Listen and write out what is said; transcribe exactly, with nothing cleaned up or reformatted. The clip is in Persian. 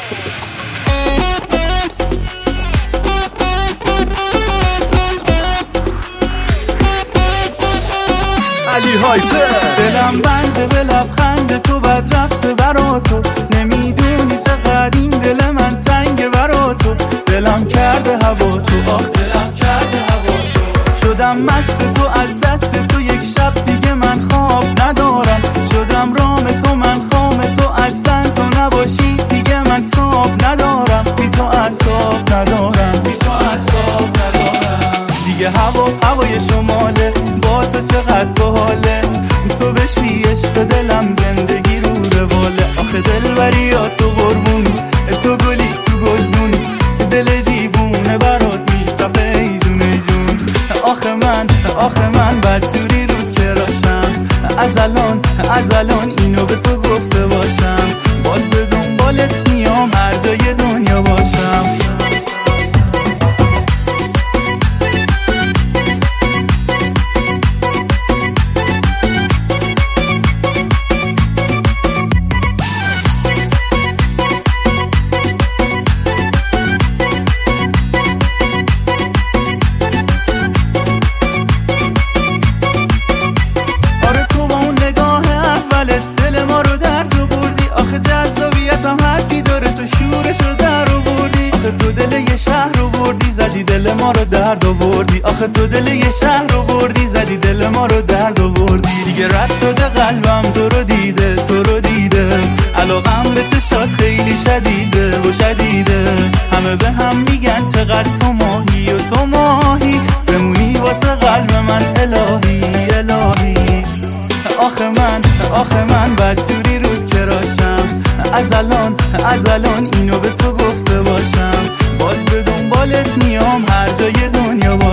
علی هایپر. دلم بنده به لبخند تو بد رفته برا تو، نمیدونی چقدر این دل من تنگه برا تو. دلم کرده هوا تو، آخ دلم کرده هوا تو. شدم مست تو از دست تو، یک شب دیگه من خواب ندارم. شدم رام تو، من خام تو، اصلا تو نباشی دیگه من تاب ندارم. بی تو اعصاب ندارم، بی تو اعصاب ندارم دیگه. هوا هوای شماله، با تو چقدر باحاله. تو بشی عشق دلم، زندگی رو رواله. آخه دلبری ها تو قربونی، تو گلی تو گلدونی. دل دیوونه برات میتپه ای جون ای جون. آخه من آخه من بدجوری رود که راشم. از الان از الان اینو به تو گفته باشم. باز به دنبالت میام هر جای دنیا باشم. جذابیتم حدی داره، تو شورشو در آوردی. آخه تو دل یه شهر رو بردی، زدی دل ما رو درد آوردی. آخه تو دل یه شهر رو بردی، زدی دل ما رو درد آوردی. دیگه رد داده قلبم تو رو دیده، تو رو دیده. علاقم به چشات خیلی شدیده و شدیده. همه به هم میگن چقدر تو ماهی و تو ماهی. بمونی واسه قلب من الهی الهی. آخه من آخه من بدجوری رود که راشم. از الان از الان اینو به تو گفته باشم. باز به دنبالت میام هر جای دنیا.